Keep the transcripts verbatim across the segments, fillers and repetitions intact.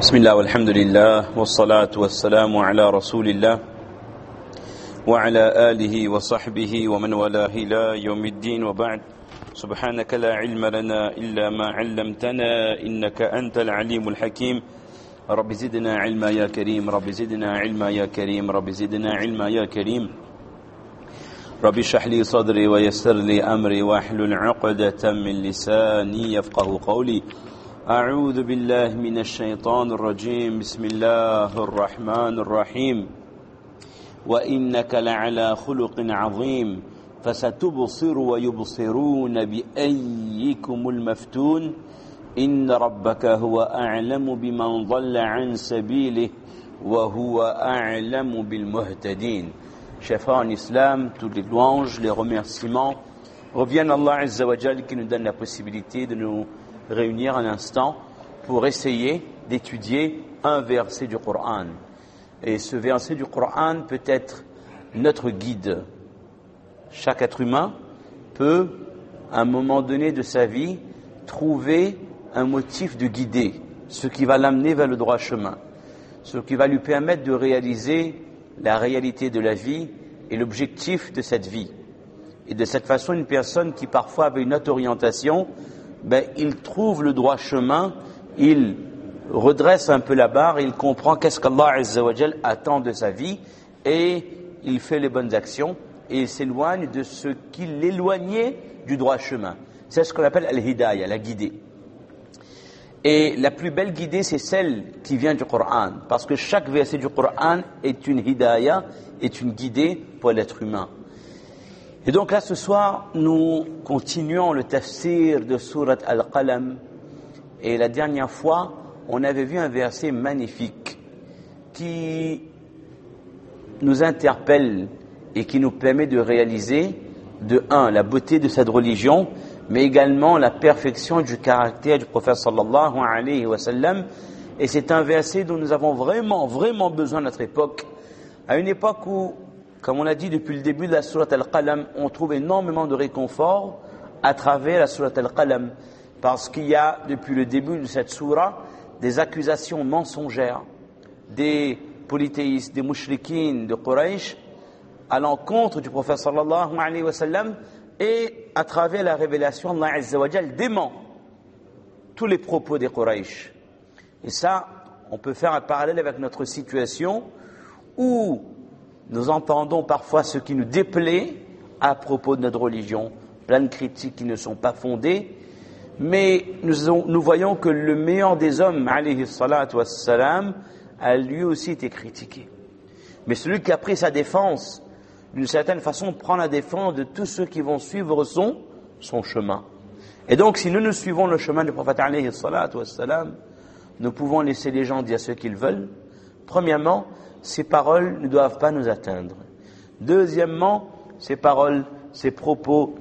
بسم الله والحمد لله والصلاة والسلام على رسول الله وعلى آله وصحبه ومن والاه إلى يوم الدين وبعد. سبحانك لا علم لنا إلا ما علمتنا إنك أنت العليم الحكيم. رب زدنا علما يا كريم، رب زدنا علما يا كريم، رب زدنا علما يا كريم. رب اشرح لي صدري ويسر لي أمري واحلل عقدة من لساني يفقه قولي. أعوذ بالله من الشيطان الرجيم. بسم الله الرحمن الرحيم. وإنك لعلى خلق عظيم فستبصر ويبصرون بأيكم المفتون إن ربك هو أعلم بمن ضل عن سبيله وهو أعلم بالمهتدين. Chers frères en islam, toutes les louanges, les remerciements reviennent à Allah Azza wa Jal qui nous donne la possibilité de nous réunir un instant pour essayer d'étudier un verset du Coran. Et ce verset du Coran peut être notre guide. Chaque être humain peut, à un moment donné de sa vie, trouver un motif de guider, ce qui va l'amener vers le droit chemin, ce qui va lui permettre de réaliser la réalité de la vie et l'objectif de cette vie. Et de cette façon, une personne qui parfois avait une autre orientation, ben, il trouve le droit chemin, il redresse un peu la barre, il comprend qu'est-ce qu'Allah Azza wa Jal attend de sa vie et il fait les bonnes actions et il s'éloigne de ce qui l'éloignait du droit chemin. C'est ce qu'on appelle al-hidayah, la guidée. Et la plus belle guidée, c'est celle qui vient du Coran, parce que chaque verset du Coran est une hidayah, est une guidée pour l'être humain. Et donc là, ce soir, nous continuons le tafsir de Surat Al-Qalam. Et la dernière fois, on avait vu un verset magnifique qui nous interpelle et qui nous permet de réaliser, de un, la beauté de cette religion, mais également la perfection du caractère du prophète sallallahu alayhi wa sallam. Et c'est un verset dont nous avons vraiment, vraiment besoin à notre époque. À une époque où, comme on l'a dit depuis le début de la Surat Al-Qalam, on trouve énormément de réconfort à travers la Surat Al-Qalam. Parce qu'il y a, depuis le début de cette surah, des accusations mensongères des polythéistes, des mouchrikines, de Quraysh, à l'encontre du prophète sallallahu alayhi wa sallam, et à travers la révélation, Allah Azza wa Jal dément tous les propos des Quraysh. Et ça, on peut faire un parallèle avec notre situation où nous entendons parfois ce qui nous déplaît à propos de notre religion, plein de critiques qui ne sont pas fondées, mais nous, ont, nous voyons que le meilleur des hommes, alayhi salatu wassalam, a lui aussi été critiqué. Mais celui qui a pris sa défense, d'une certaine façon, prend la défense de tous ceux qui vont suivre son, son chemin. Et donc, si nous nous suivons le chemin du prophète alayhi salatu wassalam, nous pouvons laisser les gens dire ce qu'ils veulent. Premièrement, ces paroles ne doivent pas nous atteindre. Deuxièmement, ces paroles, ces propos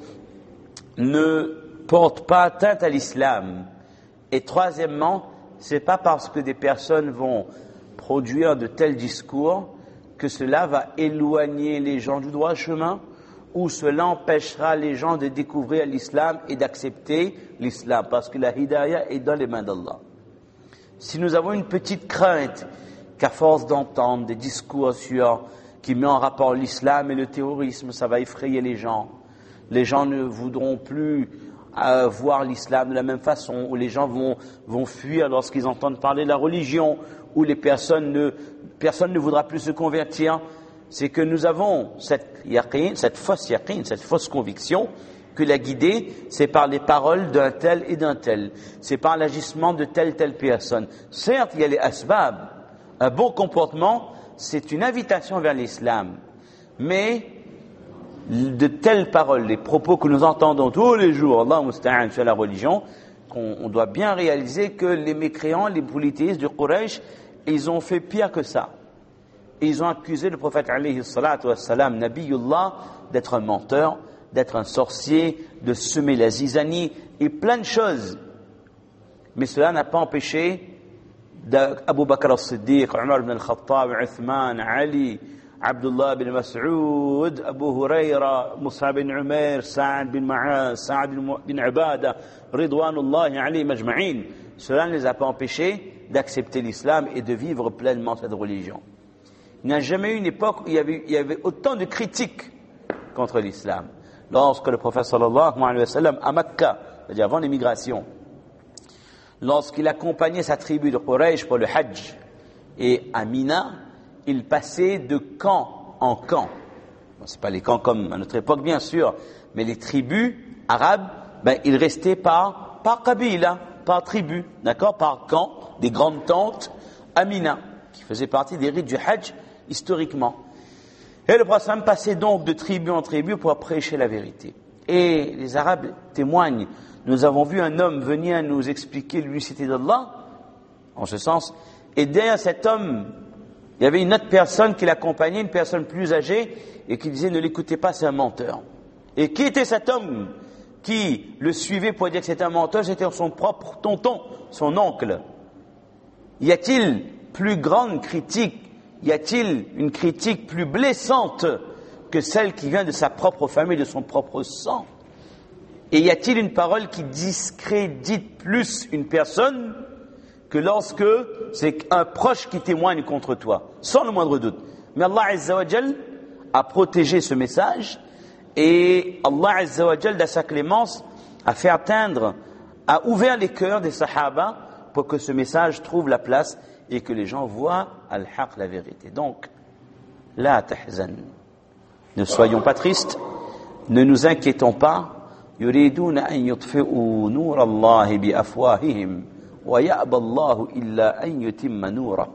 ne portent pas atteinte à l'islam. Et troisièmement, c'est pas parce que des personnes vont produire de tels discours que cela va éloigner les gens du droit chemin ou cela empêchera les gens de découvrir l'islam et d'accepter l'islam, parce que la hidayah est dans les mains d'Allah. Si nous avons une petite crainte qu'à force d'entendre des discours sur, qui mettent en rapport l'islam et le terrorisme, ça va effrayer les gens, les gens ne voudront plus euh, voir l'islam de la même façon, ou les gens vont, vont fuir lorsqu'ils entendent parler de la religion, où les personnes ne, personne ne voudra plus se convertir, c'est que nous avons cette yaqin, cette fausse yaqin, cette fausse conviction que la guidée, c'est par les paroles d'un tel et d'un tel, c'est par l'agissement de telle telle personne. Certes, il y a les asbab, un bon comportement, c'est une invitation vers l'islam, mais de telles paroles, les propos que nous entendons tous les jours, Allah musta'an sur la religion, qu'on on doit bien réaliser que les mécréants, les polythéistes du Quraysh, ils ont fait pire que ça. Ils ont accusé le prophète alayhi salatu wassalam, Nabiyullah, d'être un menteur, d'être un sorcier, de semer la zizanie et plein de choses. Mais cela n'a pas empêché d'Abu Bakr as-Siddiq, Omar ibn al-Khattab, Uthman, Ali, Abdullah bin Mas'ud, Abu Huraira, Mus'ab bin Umair, Sa'ad bin Ma'az, Sa'ad bin Ubada, Ridwanullahi alayhim ajma'in. Cela ne les a pas empêchés d'accepter l'islam et de vivre pleinement cette religion. Il n'y a jamais eu une époque où il y avait, il y avait autant de critiques contre l'islam. Lorsque le prophète sallallahu alayhi wa sallam, à Mecca, c'est-à-dire avant l'émigration, lorsqu'il accompagnait sa tribu de Quraysh pour le Hajj, et à Mina, il passait de camp en camp. Bon, c'est pas les camps comme à notre époque, bien sûr, mais les tribus arabes, ben, ils restaient par, par qabila, par tribu, d'accord, par camp, des grandes tentes à Mina, qui faisaient partie des rites du Hajj, historiquement. Et le prophète passait donc de tribu en tribu pour prêcher la vérité. Et les Arabes témoignent, nous avons vu un homme venir nous expliquer l'unicité d'Allah, en ce sens, et derrière cet homme, il y avait une autre personne qui l'accompagnait, une personne plus âgée, et qui disait, ne l'écoutez pas, c'est un menteur. Et qui était cet homme qui le suivait pour dire que c'était un menteur? C'était son propre tonton, son oncle. Y a-t-il plus grande critique, y a-t-il une critique plus blessante que celle qui vient de sa propre famille, de son propre sang? Et y a-t-il une parole qui discrédite plus une personne que lorsque c'est un proche qui témoigne contre toi, sans le moindre doute? Mais Allah Azza wa Jal a protégé ce message, et Allah Azza wa Jal, dans sa clémence, a fait atteindre, a ouvert les cœurs des Sahaba pour que ce message trouve la place et que les gens voient al-haq, la vérité. Donc, la tahzan. Ne soyons pas tristes, ne nous inquiétons pas. يريدون أن يطفئوا نور الله بأفواههم ويأبى الله إلا أن يتم نوره.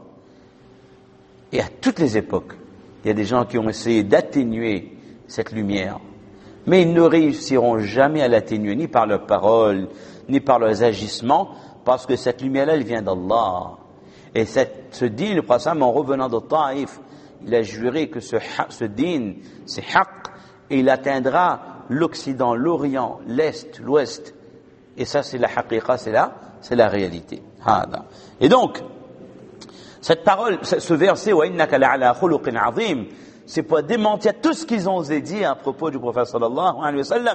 Et à toutes les époques, il y a des gens qui ont essayé d'atténuer cette lumière, mais ils ne réussiront jamais à l'atténuer, ni par leurs paroles, ni par leurs agissements, parce que cette lumière-là, elle vient d'Allah. Et cette, ce din, le prophète, en revenant de Taïf, il a juré que ce, ce din, c'est haqq, et il atteindra l'Occident, l'Orient, l'Est, l'Ouest. Et ça, c'est la haqiqa, c'est la, c'est la réalité. Et donc, cette parole, ce verset, wa innaka la'ala khuluqin azim, c'est pour démentir tout ce qu'ils ont osé dire à propos du prophète sallallahu alayhi wa sallam.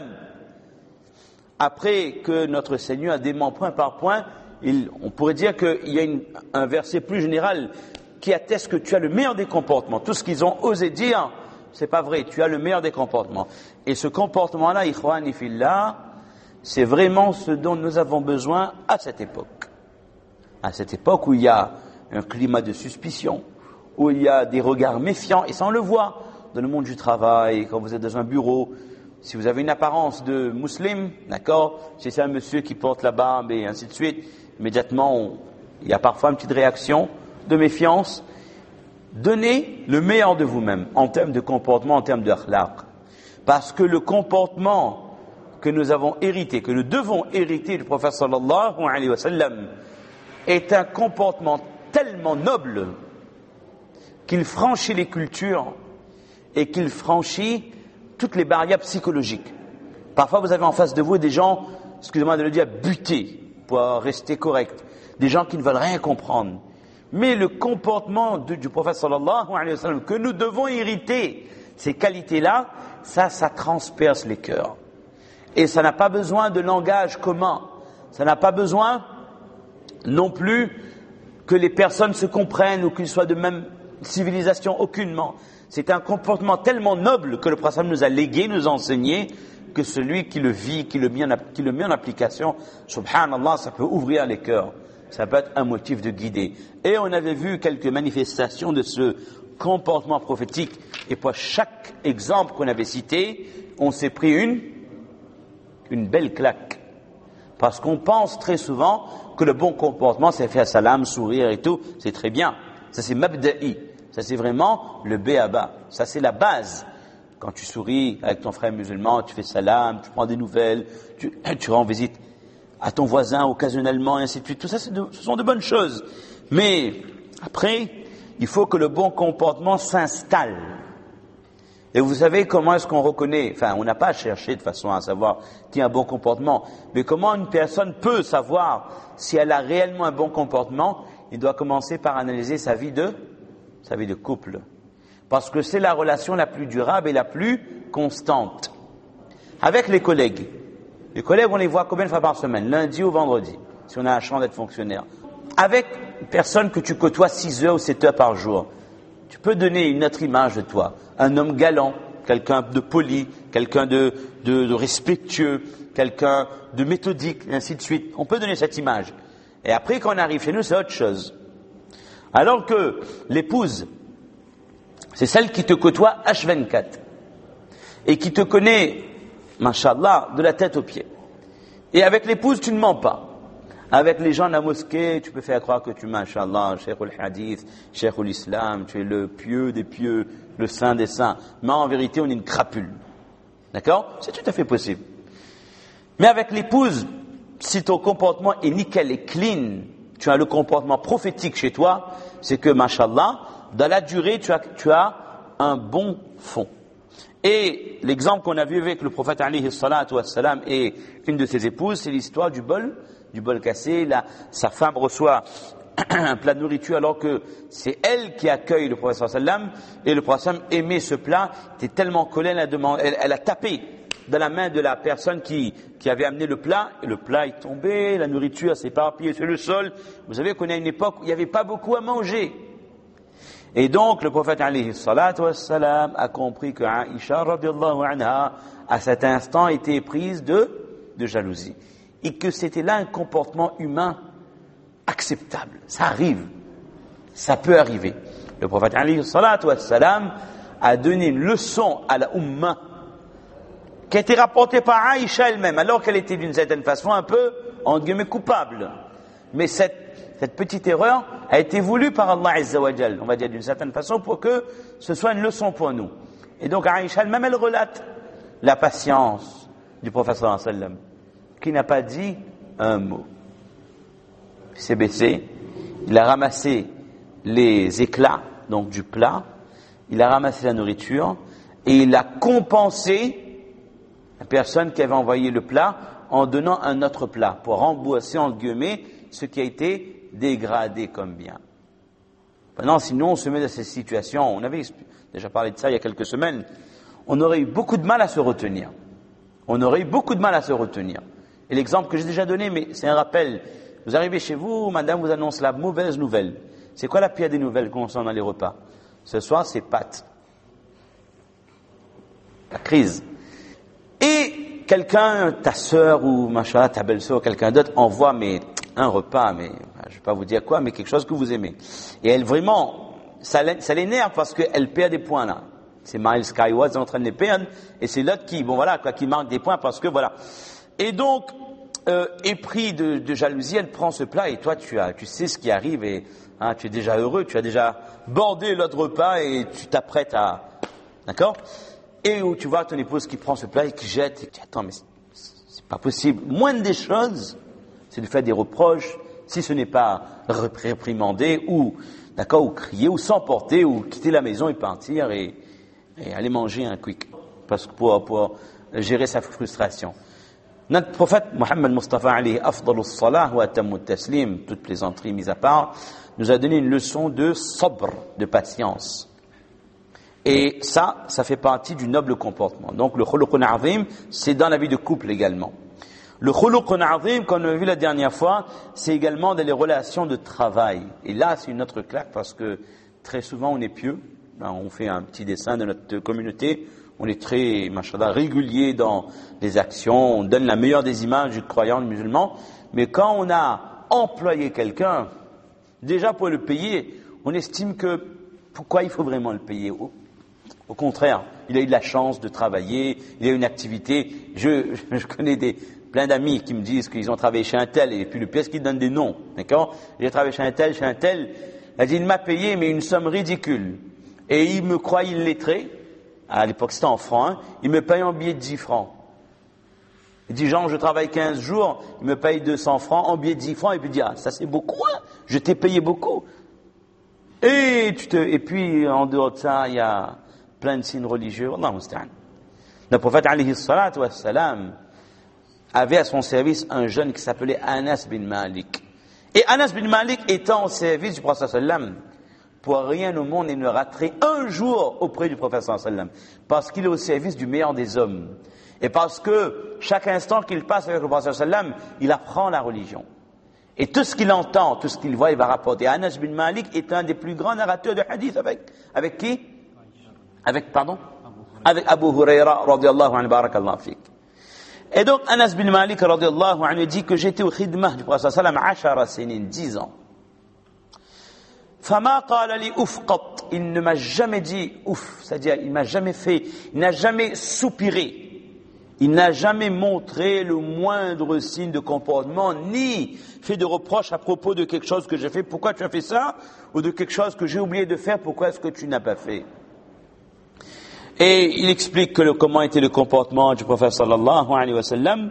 Après que notre Seigneur a dément point par point, il, on pourrait dire qu'il y a une, un verset plus général qui atteste que tu as le meilleur des comportements. Tout ce qu'ils ont osé dire, c'est pas vrai, tu as le meilleur des comportements. Et ce comportement-là, ikhwani fillah, c'est vraiment ce dont nous avons besoin à cette époque. À cette époque où il y a un climat de suspicion, où il y a des regards méfiants, et ça on le voit dans le monde du travail, quand vous êtes dans un bureau, si vous avez une apparence de musulman, d'accord, si c'est un monsieur qui porte la barbe et ainsi de suite, immédiatement on, il y a parfois une petite réaction de méfiance. Donnez le meilleur de vous-même en termes de comportement, en termes de akhlaq. Parce que le comportement que nous avons hérité, que nous devons hériter du prophète sallallahu alayhi wa sallam, est un comportement tellement noble qu'il franchit les cultures et qu'il franchit toutes les barrières psychologiques. Parfois, vous avez en face de vous des gens, excusez-moi de le dire, butés pour rester corrects, des gens qui ne veulent rien comprendre. Mais le comportement de, du prophète sallallahu alayhi wa sallam que nous devons hériter, ces qualités-là, ça, ça transperce les cœurs. Et ça n'a pas besoin de langage commun. Ça n'a pas besoin non plus que les personnes se comprennent ou qu'ils soient de même civilisation, aucunement. C'est un comportement tellement noble que le prophète nous a légué, nous a enseigné, que celui qui le vit, qui le met en, qui le met en application, subhanallah, ça peut ouvrir les cœurs. Ça peut être un motif de guider. Et on avait vu quelques manifestations de ce comportement prophétique. Et pour chaque exemple qu'on avait cité, on s'est pris une, une belle claque. Parce qu'on pense très souvent que le bon comportement, c'est faire salam, sourire et tout. C'est très bien. Ça, c'est mabda'i. Ça, c'est vraiment le béaba. Ça, c'est la base. Quand tu souris avec ton frère musulman, tu fais salam, tu prends des nouvelles, tu, tu rends visite à ton voisin occasionnellement, et ainsi de suite. Tout ça, c'est de, ce sont de bonnes choses. Mais après, il faut que le bon comportement s'installe. Et vous savez comment est-ce qu'on reconnaît, enfin, on n'a pas cherché de façon à savoir qui a un bon comportement, mais comment une personne peut savoir si elle a réellement un bon comportement? Il doit commencer par analyser sa vie de, sa vie de couple. Parce que c'est la relation la plus durable et la plus constante. Avec les collègues. Les collègues, on les voit combien de fois par semaine? Lundi ou vendredi, si on a la chance d'être fonctionnaire. Avec une personne que tu côtoies six heures ou sept heures par jour, tu peux donner une autre image de toi. Un homme galant, quelqu'un de poli, quelqu'un de, de, de respectueux, quelqu'un de méthodique, et ainsi de suite. On peut donner cette image. Et après, quand on arrive chez nous, c'est autre chose. Alors que l'épouse, c'est celle qui te côtoie H vingt-quatre et qui te connaît, mashallah, de la tête aux pieds. Et avec l'épouse, tu ne mens pas. Avec les gens de la mosquée, tu peux faire croire que tu, mashallah, Cheikhul Hadith, Cheikhul Islam, tu es le pieux des pieux, le saint des saints. Mais en vérité, on est une crapule. D'accord? C'est tout à fait possible. Mais avec l'épouse, si ton comportement est nickel et clean, tu as le comportement prophétique chez toi, c'est que, mashallah, dans la durée, tu as, tu as un bon fond. Et l'exemple qu'on a vu avec le prophète alayhi salatu wassalam et une de ses épouses, c'est l'histoire du bol, du bol cassé. Là, sa femme reçoit un plat de nourriture alors que c'est elle qui accueille le prophète sallam, et le prophète sallam aimait ce plat, était tellement collé, elle a, demandé, elle, elle a tapé dans la main de la personne qui, qui avait amené le plat, et le plat est tombé, la nourriture s'est éparpillée sur le sol. Vous savez qu'on est à une époque où il n'y avait pas beaucoup à manger. Et donc, le prophète alayhi salatu wassalam a compris que Aïcha radiallahu anha, à cet instant, était prise de, de jalousie. Et que c'était là un comportement humain acceptable. Ça arrive. Ça peut arriver. Le prophète alayhi salatu wassalam a donné une leçon à la Ummah qui a été rapportée par Aïcha elle-même, alors qu'elle était d'une certaine façon un peu, entre guillemets, coupable. Mais cette, cette petite erreur a été voulue par Allah Azza wa Jal, on va dire d'une certaine façon, pour que ce soit une leçon pour nous. Et donc Aïcha elle-même, elle relate la patience du prophète sallallahu alayhi wa sallam, qui n'a pas dit un mot. Il s'est baissé, il a ramassé les éclats, donc du plat, il a ramassé la nourriture, et il a compensé la personne qui avait envoyé le plat en donnant un autre plat, pour rembourser, en guillemets, ce qui a été dégradé comme bien. Maintenant, sinon, on se met dans ces situations, on avait déjà parlé de ça il y a quelques semaines, on aurait eu beaucoup de mal à se retenir. On aurait eu beaucoup de mal à se retenir. Et l'exemple que j'ai déjà donné, mais c'est un rappel. Vous arrivez chez vous, madame vous annonce la mauvaise nouvelle. C'est quoi la pire des nouvelles concernant les repas? Ce soir, c'est pâtes. La crise. Et quelqu'un, ta sœur ou machin, ta belle-sœur, quelqu'un d'autre envoie mais un repas, mais je ne vais pas vous dire quoi, mais quelque chose que vous aimez. Et elle vraiment, ça, ça l'énerve parce qu'elle perd des points là. C'est Miles Skyward, c'est en train de les perdre, et c'est l'autre qui, bon voilà, quoi, qui marque des points parce que voilà. Et donc, euh, épris de, de jalousie, elle prend ce plat et toi tu as, tu sais ce qui arrive et hein, tu es déjà heureux, tu as déjà bordé l'autre repas et tu t'apprêtes à, d'accord? Et où tu vois ton épouse qui prend ce plat et qui jette, et tu dis, attends, mais c'est, c'est pas possible. Moindre des choses, c'est de faire des reproches, si ce n'est pas réprimander, ou, d'accord, ou crier, ou s'emporter, ou quitter la maison et partir, et, et aller manger un quick, parce que pour, pour gérer sa frustration. Notre prophète, Mohammed Mustafa alayhi afdalus salah wa atammu taslim, toutes plaisanteries mises à part, nous a donné une leçon de sabr, de patience. Et ça, ça fait partie du noble comportement. Donc le khuluqun azim, c'est dans la vie de couple également. Le khuluqun azim, comme on a vu la dernière fois, c'est également dans les relations de travail. Et là, c'est une autre claque parce que très souvent on est pieux. On fait un petit dessin de notre communauté. On est très, machallah, régulier dans les actions. On donne la meilleure des images du croyant, du musulman. Mais quand on a employé quelqu'un, déjà pour le payer, on estime que pourquoi il faut vraiment le payer? Au contraire, il a eu de la chance de travailler, il a eu une activité. Je, je, je connais des, plein d'amis qui me disent qu'ils ont travaillé chez un tel, et puis le pire, c'est qu'ils donnent des noms, d'accord? J'ai travaillé chez un tel, chez un tel. Il dit, il m'a payé, mais une somme ridicule. Et il me croit illettré. À l'époque, c'était en francs, hein, il me paye en billet de dix francs. Il dit, Jean, je travaille quinze jours, il me paye deux cents francs en billet de dix francs, et puis il dit, ah, ça c'est beaucoup, hein, je t'ai payé beaucoup. Et tu te, et puis, en dehors de ça, il y a plein de signes religieux. Allah musta'an. Le prophète alayhi salatu wassalam avait à son service un jeune qui s'appelait Anas bin Malik. Et Anas bin Malik étant au service du prophète sallam, pour rien au monde il ne raterait un jour auprès du prophète sallam, parce qu'il est au service du meilleur des hommes. Et parce que chaque instant qu'il passe avec le prophète sallam, il apprend la religion. Et tout ce qu'il entend, tout ce qu'il voit, il va rapporter. Anas bin Malik est un des plus grands narrateurs de hadith avec, avec qui? Avec, pardon? Avec Abu Huraira, radiallahu anhu, barakallahu fik. Et donc, Anas bin Malik, radiallahu anhu, dit que j'étais au khidmah du prophète sallam, ashara sinin, dix ans. Fama qala li ouf qat. Il ne m'a jamais dit ouf, c'est-à-dire, il m'a jamais fait, il n'a jamais soupiré. Il n'a jamais montré le moindre signe de comportement, ni fait de reproches à propos de quelque chose que j'ai fait. Pourquoi tu as fait ça? Ou de quelque chose que j'ai oublié de faire, pourquoi est-ce que tu n'as pas fait? Et il explique que le, comment était le comportement du prophète sallallahu alayhi wa sallam.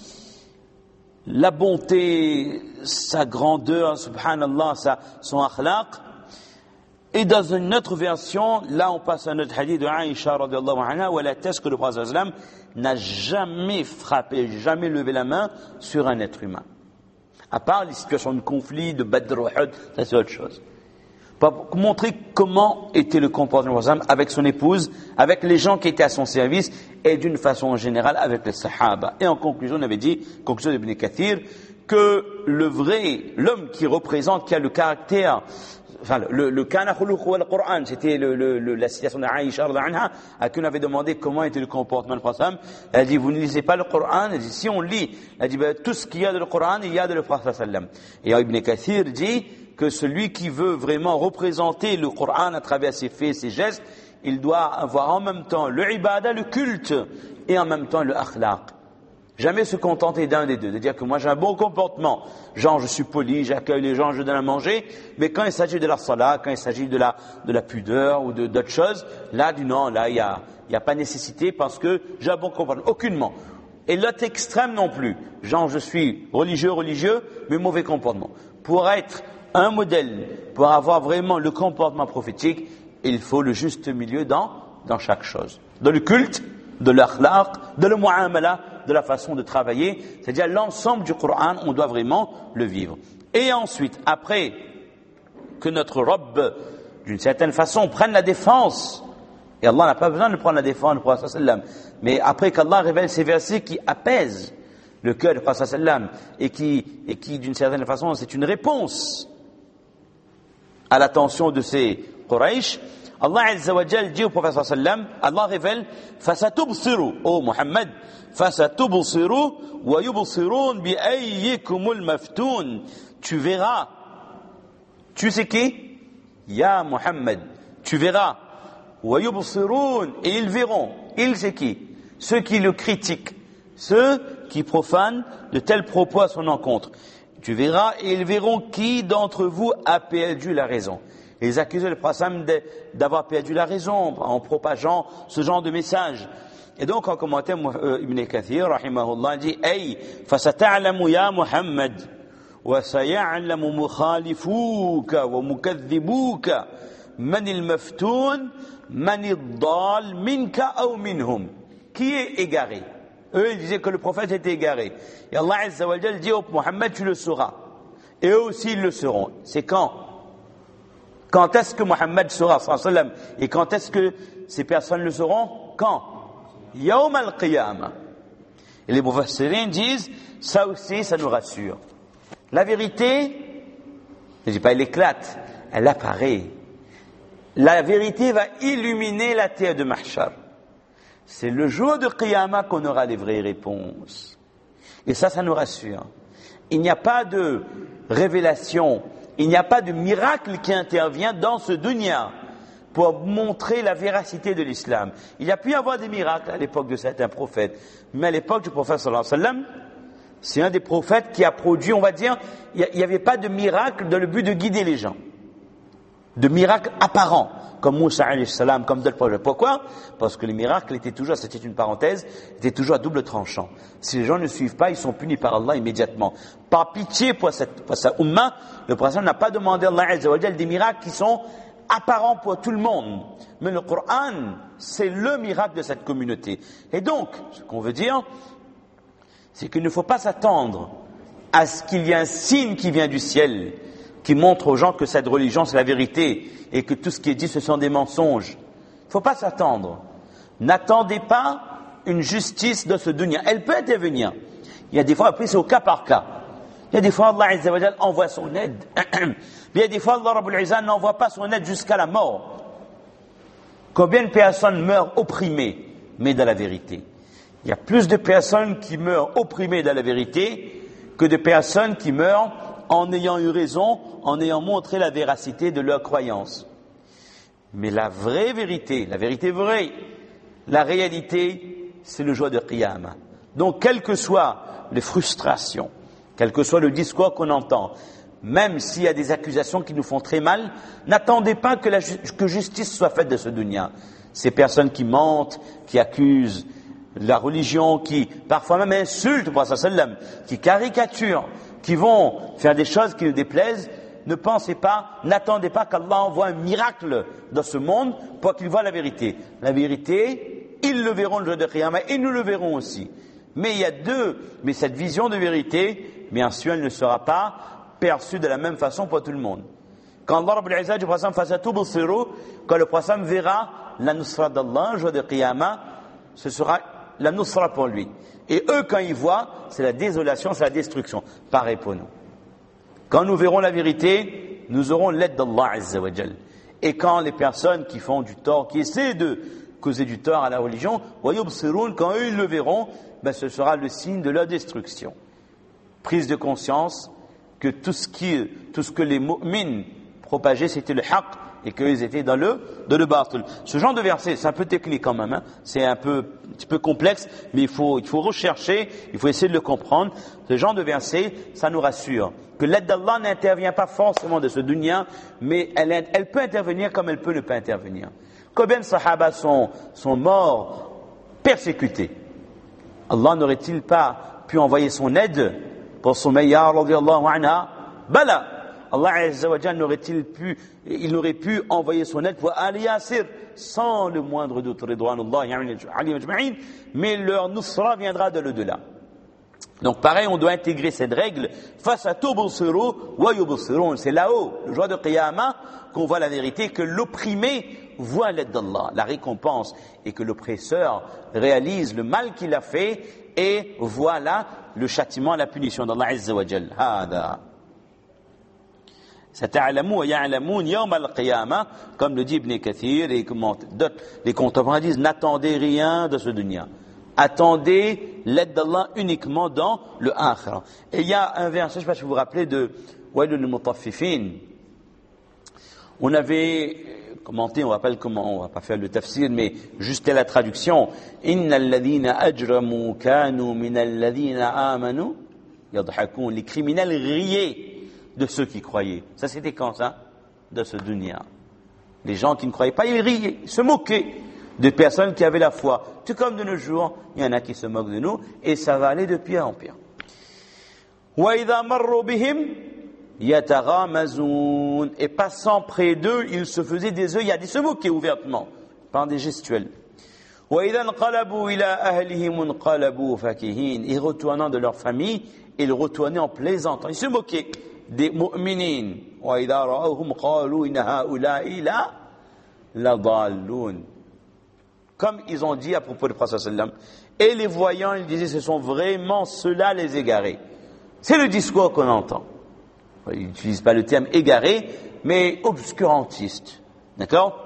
La bonté, sa grandeur, subhanallah, sa, son akhlaq. Et dans une autre version, là on passe à un autre hadith de Aïcha radiallahu anha, où elle atteste que le prophète sallallahu alayhi wa sallam n'a jamais frappé, jamais levé la main sur un être humain. À part les situations de conflit, de Badr ou Uhud, ça c'est autre chose. Pour montrer comment était le comportement avec son épouse, avec les gens qui étaient à son service, et d'une façon générale avec les sahaba. Et en conclusion, on avait dit, conclusion d'Ibn Kathir, que le vrai, l'homme qui représente, qui a le caractère, enfin, le, le kana khuluq wal Qur'an, c'était le, le, le, la citation d'Aïcha anha, à qui on avait demandé comment était le comportement du prophète. Elle a dit, vous ne lisez pas le Qur'an? Elle dit, si on lit, elle a dit, ben, tout ce qu'il y a de le Qur'an, il y a de le prophète. Et Ibn Kathir dit que celui qui veut vraiment représenter le Qur'an à travers ses faits, ses gestes, il doit avoir en même temps le ibadah, le culte, et en même temps le akhlaq. Jamais se contenter d'un des deux, de dire que moi j'ai un bon comportement, genre je suis poli, j'accueille les gens, je donne à manger, mais quand il s'agit de la salat, quand il s'agit de la, de la pudeur ou de, d'autres choses, là, du non, là, il n'y a, il y a pas nécessité parce que j'ai un bon comportement, aucunement. Et l'autre extrême non plus, genre je suis religieux, religieux, mais mauvais comportement. Pour être un modèle, pour avoir vraiment le comportement prophétique, il faut le juste milieu dans, dans chaque chose. Dans le culte, de l'akhlaq, de le mu'amala, de la façon de travailler, c'est-à-dire l'ensemble du Coran, on doit vraiment le vivre. Et ensuite, après que notre Rabb, d'une certaine façon, prenne la défense, et Allah n'a pas besoin de prendre la défense du Prophète sallam, mais après qu'Allah révèle ces versets qui apaisent le cœur du Prophète sallam, et qui, et qui d'une certaine façon, c'est une réponse à l'attention de ces Quraysh, Allah Azza wa Jal dit au Prophète sallam, Allah révèle, fasatubsiru, ô Muhammad, fasatubsiru wa yubsirun bi ayyikumul maftoun. Tu verras. Tu sais qui? Ya Muhammad. Tu verras. Wa yubsirun. Et ils verront. Ils c'est qui? Ceux qui le critiquent. Ceux qui profanent de tels propos à son encontre. Tu verras et ils verront qui d'entre vous a perdu la raison. Ils accusaient le prophète d'avoir perdu la raison en propageant ce genre de message. Et donc, en commentaire, Ibn Kathir, rahimahullah, dit, Hey, fasata'alamu ya Muhammad, wa saya'alamu mukhalifuka wa mukadhibuka, man il-maftoun, man il-dal, minka ou minhum. Qui est égaré? Eux, ils disaient que le prophète était égaré. Et Allah Azza wa Jal dit, oh, Muhammad, tu le sauras. Et eux aussi, ils le seront. C'est quand? Quand est-ce que Muhammad sera, sallallahu alayhi wa sallam, et quand est-ce que ces personnes le seront? Quand? Yawm al-Qiyamah. Et les Mufassirin disent, ça aussi, ça nous rassure. La vérité, je ne dis pas elle éclate, elle apparaît. La vérité va illuminer la terre de Mahshar. C'est le jour de Qiyamah qu'on aura les vraies réponses. Et ça, ça nous rassure. Il n'y a pas de révélation, il n'y a pas de miracle qui intervient dans ce dunya pour montrer la véracité de l'islam. Il y a pu y avoir des miracles à l'époque de certains prophètes, mais à l'époque du prophète sallallahu alayhi wa sallam, c'est un des prophètes qui a produit, on va dire, il n'y avait pas de miracle dans le but de guider les gens. De miracles apparents, comme Moussa alayhi salam, comme d'autres prophètes. Pourquoi? Parce que les miracles étaient toujours, c'était une parenthèse, étaient toujours à double tranchant. Si les gens ne suivent pas, ils sont punis par Allah immédiatement. Par pitié pour cette, pour sa umma, le prophète n'a pas demandé à Allah Azza wa Jal des miracles qui sont apparents pour tout le monde. Mais le Coran, c'est le miracle de cette communauté. Et donc, ce qu'on veut dire, c'est qu'il ne faut pas s'attendre à ce qu'il y ait un signe qui vient du ciel, qui montre aux gens que cette religion c'est la vérité et que tout ce qui est dit ce sont des mensonges. Il ne faut pas s'attendre. N'attendez pas une justice de ce dunya. Elle peut intervenir. Il y a des fois, après c'est au cas par cas. Il y a des fois, Allah Azza wa Jal envoie son aide. Il y a des fois, Allah Rabbul Izzah n'envoie pas son aide jusqu'à la mort. Combien de personnes meurent opprimées, mais dans la vérité? Il y a plus de personnes qui meurent opprimées dans la vérité que de personnes qui meurent en ayant eu raison, en ayant montré la véracité de leur croyance. Mais la vraie vérité, la vérité vraie, la réalité, c'est le jour de Qiyamah. Donc, quelles que soient les frustrations, quel que soit le discours qu'on entend, même s'il y a des accusations qui nous font très mal, n'attendez pas que, la, que justice soit faite de ce dunya. Ces personnes qui mentent, qui accusent la religion, qui parfois même insultent le prophète sallallahu alayhi wa sallam, qui caricaturent, qui vont faire des choses qui nous déplaisent, ne pensez pas, n'attendez pas qu'Allah envoie un miracle dans ce monde pour qu'ils voient la vérité. La vérité, ils le verront le jour de Qiyamah et nous le verrons aussi. Mais il y a deux, mais cette vision de vérité, bien sûr, elle ne sera pas perçue de la même façon pour tout le monde. Quand Allah Rabbul Izzah du prophète face à tout Boussirou, quand le prophète verra la nusra d'Allah le jour de Qiyamah, ce sera la nusra pour lui. Et eux, quand ils voient, c'est la désolation, c'est la destruction. Pareil pour nous. Quand nous verrons la vérité, nous aurons l'aide d'Allah Azza wa Jal. Et quand les personnes qui font du tort, qui essaient de causer du tort à la religion, quand eux ils le verront, ben ce sera le signe de leur destruction. Prise de conscience que tout ce, qui, tout ce que les mu'mins propageaient, c'était le haqq, et qu'ils étaient dans le, dans le batil. Ce genre de verset, c'est un peu technique quand même, hein. C'est un peu, un petit peu complexe, mais il faut, il faut rechercher, il faut essayer de le comprendre. Ce genre de verset, ça nous rassure que l'aide d'Allah n'intervient pas forcément de ce dunya, mais elle, elle peut intervenir comme elle peut ne pas intervenir. Combien de sahaba sont, sont morts, persécutés? Allah n'aurait-il pas pu envoyer son aide pour Sumayya radiyallahu anha? Bala. Allah Azza wa Jalla n'aurait-il pu, il n'aurait pu envoyer son aide pour Ali Yasir sans le moindre doute, ridwanullahi alayhim ajma'in, mais leur nusra viendra de l'au-delà. Donc pareil, on doit intégrer cette règle face à tout Boussirou wa yubsirun. C'est là-haut, le jour de Qiyamah, qu'on voit la vérité, que l'opprimé voit l'aide d'Allah, la récompense, et que l'oppresseur réalise le mal qu'il a fait et voit là le châtiment, la punition d'Allah Azza wa Jalla. Hada. Sata'alamu wa ya'lamun yawm al-qiyamah, comme le dit Ibn Kathir et les contemporains disent, n'attendez rien de ce dunya. Attendez l'aide d'Allah uniquement dans le akhira. Et il y a un verset, je ne sais pas si vous vous rappelez, de Wailul Mutaffifin. On avait commenté, on rappelle comment, on va pas faire le tafsir, mais juste la traduction. Inna alladhina ajramu kanu min alladhina amanu yadhakun. Les criminels riaient de ceux qui croyaient. Ça, c'était quand, ça? De ce dunya. Les gens qui ne croyaient pas, ils riaient, ils se moquaient de personnes qui avaient la foi. Tout comme de nos jours, il y en a qui se moquent de nous, et ça va aller de pire en pire. وَإِذَا مَرُّوا بِهِمْ يَتَغَامَزُونَ. Et passant près d'eux, ils se faisaient des œillades, ils se moquaient ouvertement, par des gestuels. وَإِذَا انْقَلَبُوا إِلَىٰ أَهْلِهِمْ انْقَلَبُوا فَكِهِينَ. Et retournant de leur famille, ils retournaient en plaisantant, ils se moquaient des mu'minin. وَإِذَا رَأَوْهُمْ قَالُوا إِنَّ هَؤُلَاءِ لَا لَضَالُّونَ. Comme ils ont dit à propos du prophète sallam. Et les voyants, ils disaient, ce sont vraiment ceux-là les égarés. C'est le discours qu'on entend. Ils n'utilisent pas le terme égaré, mais obscurantiste. D'accord?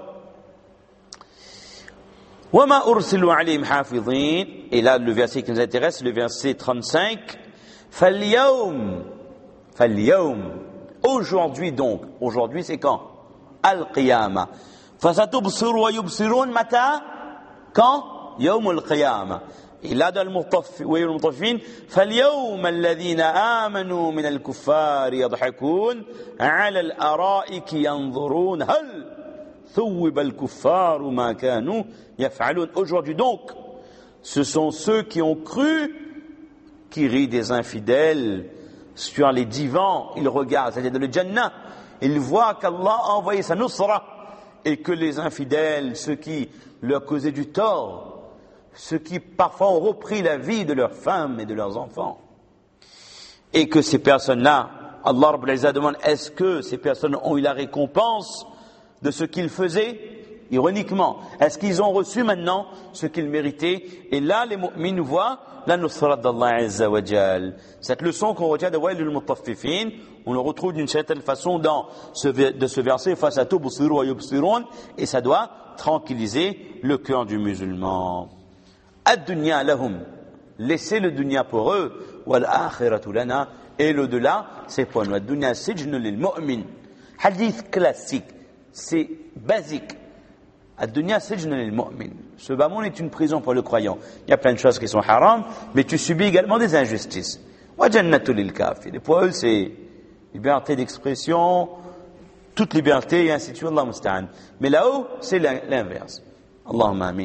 وَمَا أُرْسِلُوا عَلَيْهِمْ حَافِظِينَ. Et là, le verset qui nous intéresse, le verset trente-cinq. فَالْيَوْمِ فَالْيَوْمِ. Aujourd'hui donc. Aujourd'hui, c'est quand? Al-Qiyamah. فَسَتُبْصِرُ وَيُبْصِرُونَ مَتَى? Quand? يوم القيامة. Et là dans المطففين فاليوم الذين آمنوا من الكفار يضحكون على الأرائك ينظرون هل ثوب الكفار ما كانوا يفعلون. Aujourd'hui donc, ce sont ceux qui ont cru qui rient des infidèles sur les divans. Ils regardent, c'est-à-dire dans le Jannah, ils voient qu'Allah a envoyé sa nusra et que les infidèles, ceux qui leur causaient du tort, ceux qui parfois ont repris la vie de leurs femmes et de leurs enfants, et que ces personnes-là, Allah Rabbul Izzah demande, est-ce que ces personnes ont eu la récompense de ce qu'ils faisaient? ironiquement. Est-ce qu'ils ont reçu maintenant ce qu'ils méritaient? Et là, les mu'mins voient la nusrat d'Allah Azza wa Jal. Cette leçon qu'on retient de Wailul Mutaffifin, on le retrouve d'une certaine façon dans ce, de ce verset face à Tubsiru wa yubsirun, et ça doit tranquilliser le cœur du musulman. Ad-dunya lahum, laissez le dunya pour eux, wal akhiratu lana, et l'au-delà, c'est pour nous. Ad-dunya sijnu lil mu'min. Hadith classique, c'est basique. Ad-dunya sijnu lil mu'min. Ce bas monde est une prison pour le croyant. Il y a plein de choses qui sont haram, mais tu subis également des injustices. Wa jannatu lil kafir. Et pour eux, c'est liberté d'expression, toute liberté, et ainsi de suite, Allah musta'an. Mais là-haut, c'est l'inverse. Allahumma amin.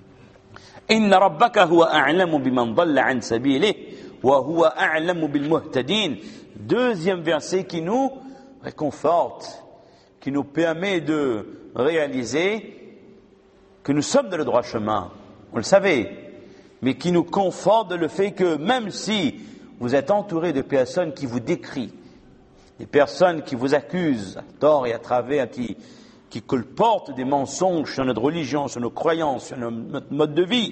Inna rabbaka huwa a'lamu biman dalla an sabilihi wa huwa a'lamu bil muhtadin. Deuxième verset qui nous réconforte, qui nous permet de réaliser que nous sommes dans le droit chemin. On le savait, mais qui nous conforte le fait que même si vous êtes entouré de personnes qui vous décrient, des personnes qui vous accusent à tort et à travers, qui, qui colportent des mensonges sur notre religion, sur nos croyances, sur notre mode de vie.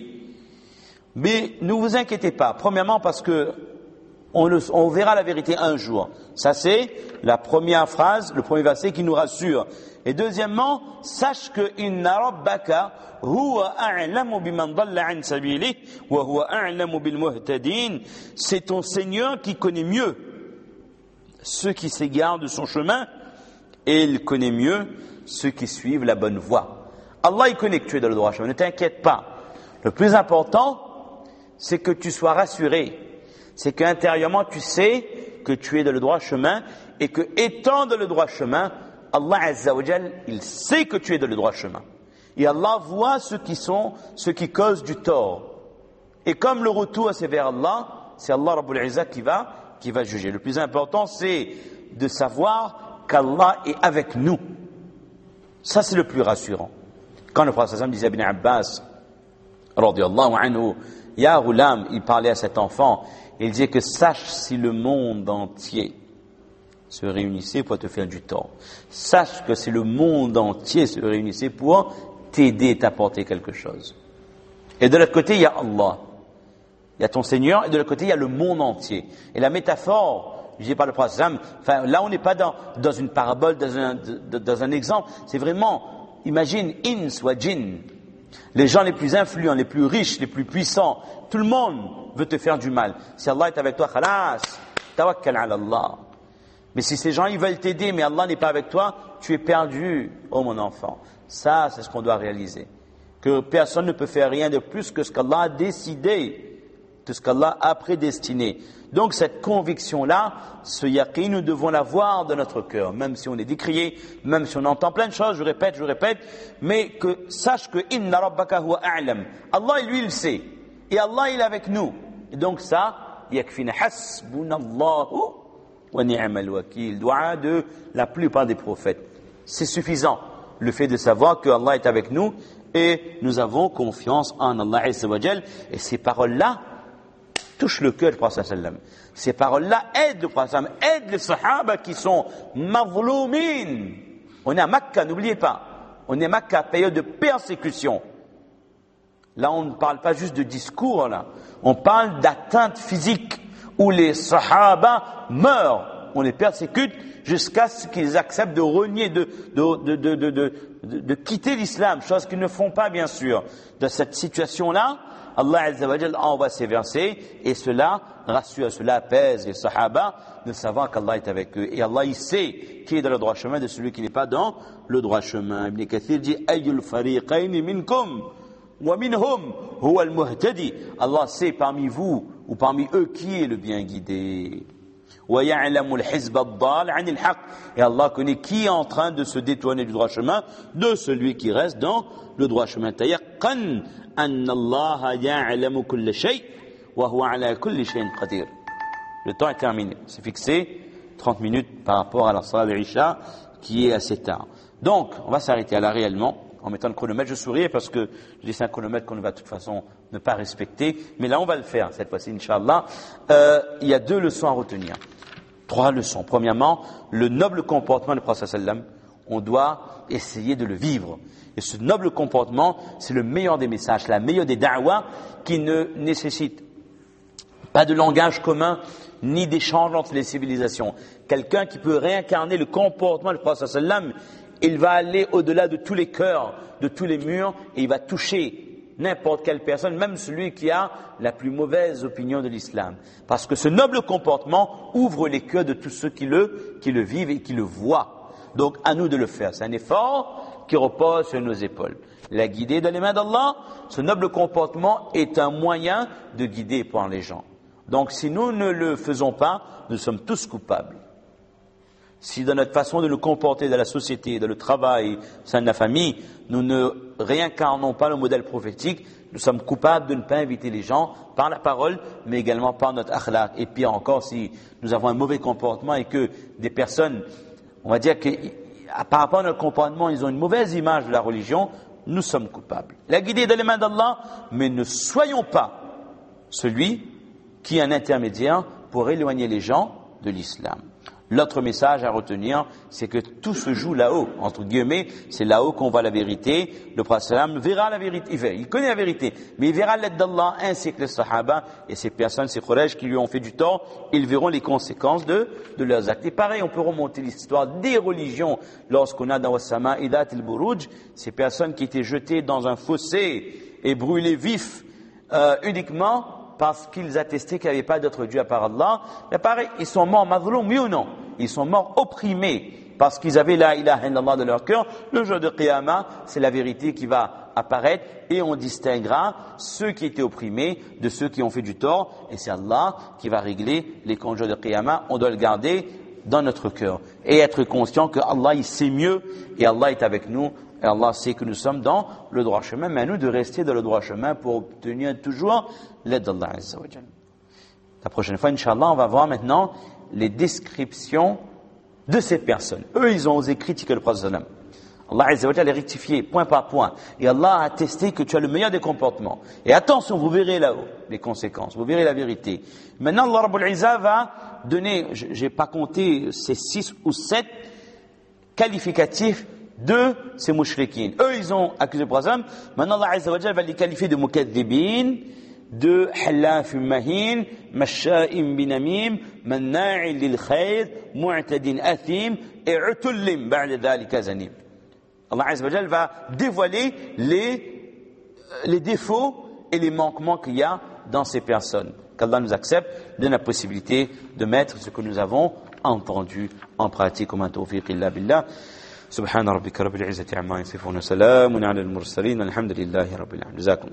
Mais ne vous inquiétez pas. Premièrement parce que on, le, on verra la vérité un jour. Ça c'est la première phrase, le premier verset qui nous rassure. Et deuxièmement, sache que inna rabbaka huwa a'lamu biman dalla an sabilihi wa huwa a'lamu bil muhtadin. C'est ton Seigneur qui connaît mieux ceux qui s'égarent de son chemin, et il connaît mieux ceux qui suivent la bonne voie. Allah, il connaît que tu es dans le droit chemin, ne t'inquiète pas. Le plus important, c'est que tu sois rassuré. C'est qu'intérieurement, tu sais que tu es dans le droit chemin, et que, étant dans le droit chemin, Allah Azza wa Jal, il sait que tu es dans le droit chemin. Et Allah voit ceux qui sont, ceux qui causent du tort. Et comme le retour, c'est vers Allah, c'est Allah Rabbul Izzah qui va qui va juger. Le plus important, c'est de savoir qu'Allah est avec nous. Ça, c'est le plus rassurant. Quand le prophète sallam disait à Ibn Abbas, radiyallahu anhu, Ya Ghulam, il parlait à cet enfant, il disait que sache si le monde entier se réunissait pour te faire du tort. Sache que si le monde entier se réunissait pour t'aider et t'apporter quelque chose. Et de l'autre côté, il y a Allah. Il y a ton Seigneur, et de l'autre côté, il y a le monde entier. Et la métaphore, je dis par le prophète, enfin, là, on n'est pas dans, dans une parabole, dans un, dans un exemple. C'est vraiment, imagine, ins wa jinn. Les gens les plus influents, les plus riches, les plus puissants, tout le monde veut te faire du mal. Si Allah est avec toi, khalas, tawakkal ala Allah. Mais si ces gens, ils veulent t'aider, mais Allah n'est pas avec toi, tu es perdu, oh mon enfant. Ça, c'est ce qu'on doit réaliser. Que personne ne peut faire rien de plus que ce qu'Allah a décidé, de ce qu'Allah a prédestiné. Donc cette conviction-là, ce yaqin, nous devons l'avoir dans notre cœur, même si on est décrié, même si on entend plein de choses, je répète, je répète, mais que sache que inna rabbaka huwa a'lam. Allah, lui, il le sait. Et Allah, il est avec nous. Et donc ça, yakfina hasbunallahu wa ni'mal wakil. Dua de la plupart des prophètes. C'est suffisant, le fait de savoir que Allah est avec nous et nous avons confiance en Allah Azza wa Jal. Et ces paroles-là touche le cœur du prophète sallam. Ces paroles-là aident le prophète sallam, aident les sahaba qui sont mazloumin. On est à Makkah, n'oubliez pas. On est à Makkah, période de persécution. Là, on ne parle pas juste de discours, là. On parle d'atteinte physique, où les sahaba meurent. On les persécute jusqu'à ce qu'ils acceptent de renier, de, de, de, de, de, de, de, de quitter l'islam, chose qu'ils ne font pas, bien sûr. Dans cette situation-là, Allah Azza wa Jal envoie ces versets et cela rassure, cela apaise les sahaba de savoir qu'Allah est avec eux. Et Allah, il sait qui est dans le droit chemin de celui qui n'est pas dans le droit chemin. Ibn Kathir dit Ayyul fariqayni minkum wa minhum huwa al-muhtadi. Allah sait parmi vous ou parmi eux qui est le bien guidé. Wa ya'lamu al-hizb ad-dal 'an al-haq. Et Allah connaît qui est en train de se détourner du droit chemin de celui qui reste dans le droit chemin. Tayaqqan أن الله يعلم كل شيء وهو على كل شيء قدير. Le temps est terminé. C'est fixé trente minutes par rapport à la salat d'Isha qui est assez tard. Donc, on va s'arrêter là réellement en mettant le chronomètre. Je souris parce que je dis c'est un chronomètre qu'on ne va de toute façon ne pas respecter. Mais là, on va le faire cette fois-ci, Inch'Allah. Euh, il y a deux leçons à retenir. Trois leçons. Premièrement, le noble comportement du prophète sallam on doit essayer de le vivre. Et ce noble comportement, c'est le meilleur des messages, la meilleure des da'wah qui ne nécessite pas de langage commun, ni d'échange entre les civilisations. Quelqu'un qui peut réincarner le comportement du prophète sallallahu alayhi wa sallam, il va aller au-delà de tous les cœurs, de tous les murs, et il va toucher n'importe quelle personne, même celui qui a la plus mauvaise opinion de l'islam. Parce que ce noble comportement ouvre les cœurs de tous ceux qui le, qui le vivent et qui le voient. Donc, à nous de le faire. C'est un effort qui repose sur nos épaules. La guider dans les mains d'Allah, ce noble comportement est un moyen de guider pour les gens. Donc, si nous ne le faisons pas, nous sommes tous coupables. Si dans notre façon de nous comporter dans la société, dans le travail, au sein de la famille, nous ne réincarnons pas le modèle prophétique, nous sommes coupables de ne pas inviter les gens par la parole, mais également par notre akhlaq. Et pire encore, si nous avons un mauvais comportement et que des personnes, on va dire que par rapport à notre comportement, ils ont une mauvaise image de la religion, nous sommes coupables. La guidée est dans les mains d'Allah, mais ne soyons pas celui qui est un intermédiaire pour éloigner les gens de l'islam. L'autre message à retenir, c'est que tout se joue là-haut. Entre guillemets, c'est là-haut qu'on voit la vérité. Le prophète sallam verra la vérité. Il, il connaît la vérité, mais il verra l'aide d'Allah ainsi que les sahaba et ces personnes, ces Quraysh qui lui ont fait du tort. Ils verront les conséquences de, de leurs actes. Et pareil, on peut remonter l'histoire des religions lorsqu'on a dans Wassama Idat el-Buruj ces personnes qui étaient jetées dans un fossé et brûlées vifs euh, uniquement parce qu'ils attestaient qu'il n'y avait pas d'autre Dieu à part Allah. Mais pareil, ils sont morts mazloum, oui ou non? Ils sont morts opprimés parce qu'ils avaient la ilaha illallah dans leur cœur. Le jour de Qiyamah, c'est la vérité qui va apparaître et on distinguera ceux qui étaient opprimés de ceux qui ont fait du tort. Et c'est Allah qui va régler les comptes de Qiyamah. On doit le garder dans notre cœur et être conscient que Allah, il sait mieux et Allah est avec nous. Et Allah sait que nous sommes dans le droit chemin, mais à nous de rester dans le droit chemin pour obtenir toujours l'aide d'Allah Azza wa Jal. La prochaine fois, Inch'Allah, on va voir maintenant les descriptions de ces personnes. Eux, ils ont osé critiquer le prophète sallam. Allah Azza wa Jal est rectifié point par point. Et Allah a attesté que tu as le meilleur des comportements. Et attention, vous verrez là-haut les conséquences, vous verrez la vérité. Maintenant, Allah Rabbul Izza va donner, j'ai pas compté, ces six ou sept qualificatifs de ces mouchriquines. Eux, ils ont accusé le prophète. Maintenant, Allah Azza wa Jal va les qualifier de mukaddibin, de halafim mahin, masha'im binamim, manna'in lil khayr, mu'tadin athim, et utullim ba'da dhalika zanim. Allah Azza wa Jal va dévoiler les, les défauts et les manquements qu'il y a dans ces personnes. Qu'Allah nous accepte, donne la possibilité de mettre ce que nous avons entendu en pratique. Wa ma tawfiq illa billah. سبحان ربك رب العزة عما يصفون وسلام على المرسلين الحمد لله رب العالمين. جزاكم